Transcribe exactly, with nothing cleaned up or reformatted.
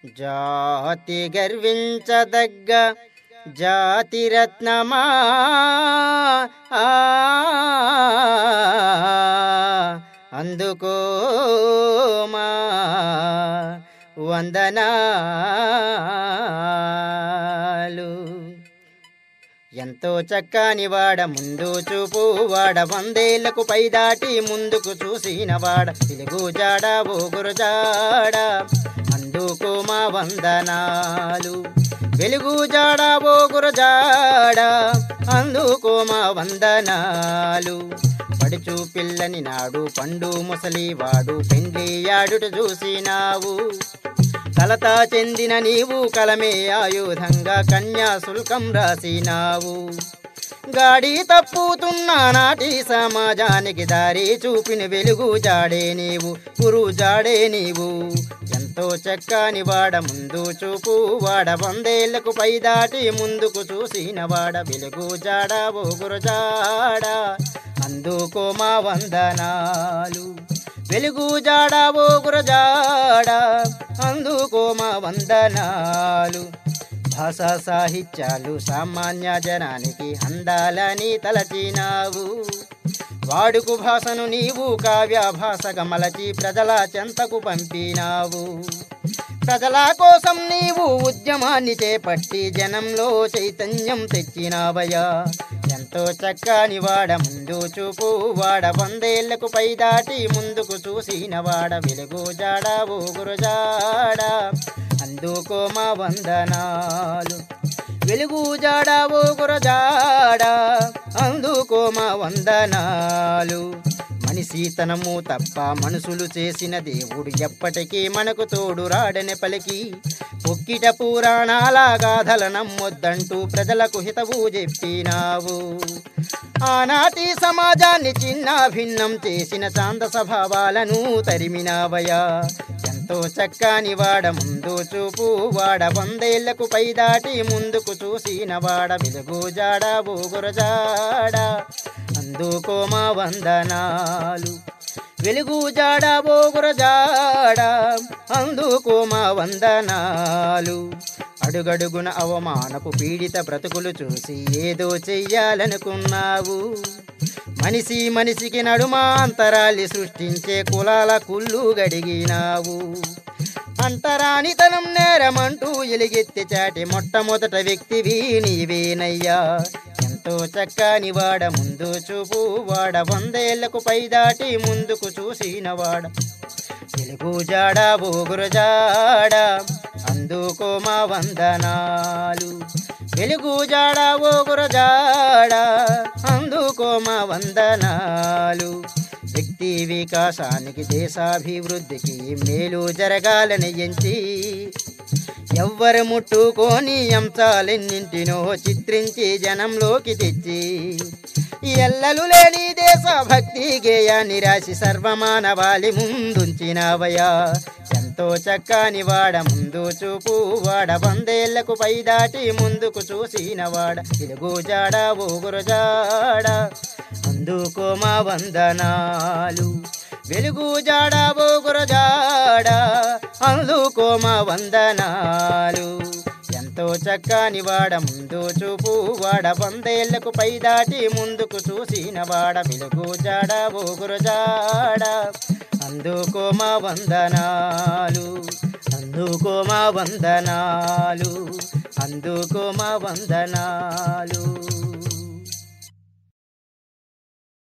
జాతి గర్వించదగ్గ జాతిరత్నమా అందుకోమా వందనాలు. ఎంతో చక్కని వాడ ముందు చూపు వాడ వందేళ్లకు పైదాటి ముందుకు చూసిన వాడ తెలుగు జాడ ఓగురు జాడ అందుకోమా వందనాలు. వెలుగు జాడ ఓగురు జాడ అందుకోమా వందనాలు. పడుచు పిల్లని నాడు పండు ముసలి వాడు పెండ్లి ఆడుట చూసినావు. కలత చెందిన నీవు కలమే ఆయుధంగా కన్యాశుల్కం రాసినావు. గాడి తప్పుతున్న నాటి సమాజానికి దారి చూపిన వెలుగు జాడే నీవు, గురు జాడే నీవు. ఎంతో చక్కని వాడ ముందు చూపు వాడ వందేళ్లకు పైదాటి ముందుకు చూసిన వాడ వెలుగు జాడ ఓగురు జాడ అందుకోమా వందనాలు. వెలుగు జాడ ఓగురు జాడ అందుకోమా వందనాలు. భాషా సాహిత్యాలు సామాన్య జనానికి అందాలని తలచినావు. వాడుకు భాషను నీవు కావ్య భాషగా మలచి ప్రజల చెంతకు పంపినావు. ప్రజల కోసం నీవు ఉద్యమాన్ని చేపట్టి జనంలో చైతన్యం తెచ్చినావయ్యా. ఎంతో చక్కని వాడ ముందు చూపు వాడ వందేళ్లకు పైదాటి ముందుకు చూసిన వాడ వెలుగు జాడ ఓగురు జాడ అందుకోమా వందనాలు. వెలుగు జాడ ఓగురు జాడ అందుకోమా వందనాలు. మనిషితనము తప్ప మనుషులు చేసిన దేవుడు ఎప్పటికీ మనకు తోడు రాడని పలికి పొక్కిట పురాణాల గాథల నమ్మొద్దంటూ ప్రజలకు హితవు చెప్పినావు. ఆనాటి సమాజాన్ని చిన్న భిన్నం చేసిన చాంద స్వభావాలను తరిమినావయా. ఎంతో చక్కని వాడ ముందు చూపు వాడ వందేళ్లకు పైదాటి ముందుకు చూసిన వాడ వెలుగు జాడ ఓగురు జాడ అందుకోమా వందనాలు. వెలుగు జాడ ఓగురు జాడ అందుకోమా వందనాలు. అడుగడుగున అవమానపు పీడిత బ్రతుకులు చూసి ఏదో చెయ్యాలనుకున్నావు. మనిషి మనిషికి నడుమాంతరాల్ని సృష్టించే కులాల కుళ్ళు గడిగినావు. అంటరానితనం నేరమంటూ ఎలుగెత్తి చాటి మొట్టమొదట వ్యక్తివి నీవేనయ్యా. ఎంతో చక్కని వాడ ముందు చూపు వాడ వందేళ్లకు పైదాటి ముందుకు చూసిన వాడ వెలుగు జాడ ఓగురు జాడ అందుకోమా వందనాలు. వెలుగు జాడ ఓగురు జాడ అందుకోమా వందనాలు. వ్యక్తి వికాసానికి దేశాభివృద్ధికి మేలు జరగాలని ఎంచి ఎవ్వరు ముట్టుకోని అంశాలెన్నింటినో చిత్రించి జనంలోకి తెచ్చి ఎల్లలు లేని దేశభక్తి గేయాన్ని రాసి సర్వమానవాళి ముందుంచినావయా. ఎంతో చక్కని వాడ ముందు చూపు వాడ వందేళ్లకు పైదాటి ముందుకు చూసిన వాడ వెలుగు జాడ ఓగురు జాడ అందుకోమా వందనాలు. వెలుగు జాడ ఓగురు జాడ అందుకోమా వందనాలు. ఎంతో చక్కని వాడ ముందు చూపు వాడ వందేళ్లకు పైదాటి ముందుకు చూసిన వాడ వెలుగు జాడ ఓగురు జాడ అందుకోమా వందనాలు. అందుకోమా వందనాలు అందుకోమా వందనాలు.